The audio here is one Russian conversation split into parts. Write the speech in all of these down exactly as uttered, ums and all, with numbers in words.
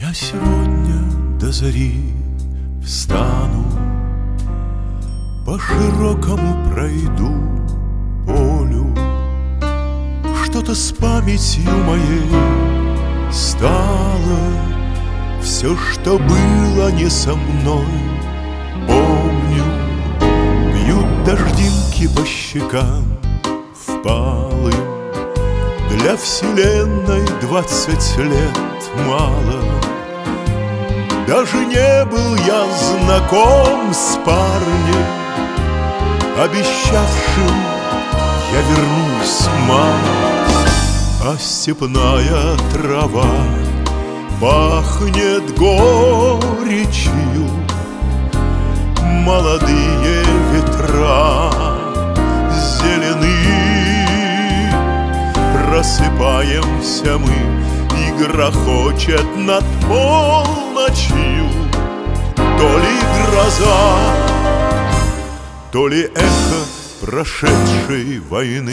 Я сегодня до зари встану, по широкому пройду полю. Что-то с памятью моей стало, все, что было не со мной, помню. Бьют дождинки по щекам впалым. Для вселенной двадцать лет мало. Даже не был я знаком с парнем, обещавшим: я вернусь, мама. А степная трава пахнет горечью, молодые ветра зелены. Просыпаемся мы, и грохочет над полночью то ли гроза, то ли эхо прошедшей войны.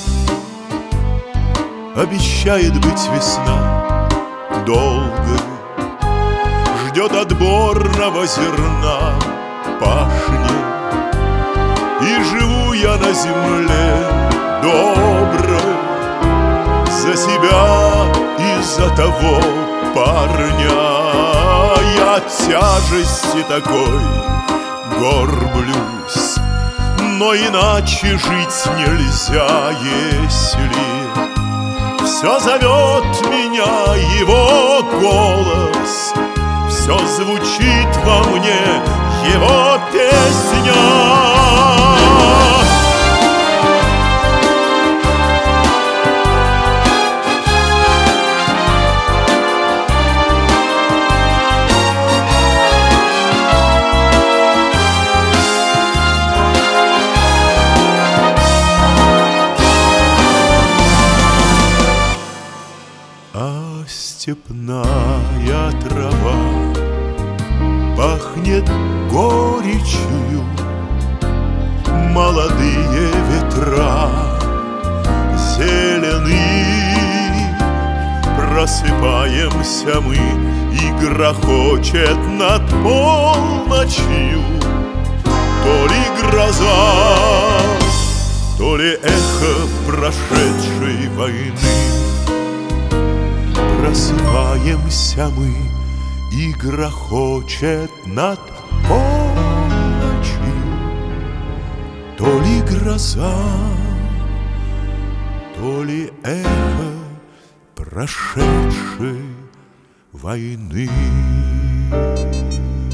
Обещает быть весна долго, ждет отборного зерна пашня. И живу я на земле доброй за себя и за того парня. Я от тяжести такой горблюсь, но иначе жить нельзя, если все зовет меня его голос, все звучит во мне его песня. А степная трава пахнет горечью, молодые ветра зелены. Просыпаемся мы, и грохочет над полночью то ли гроза, то ли эхо прошедшей войны. Просыпаемся мы, и грохочет над полночью то ли гроза, то ли эхо прошедшей войны.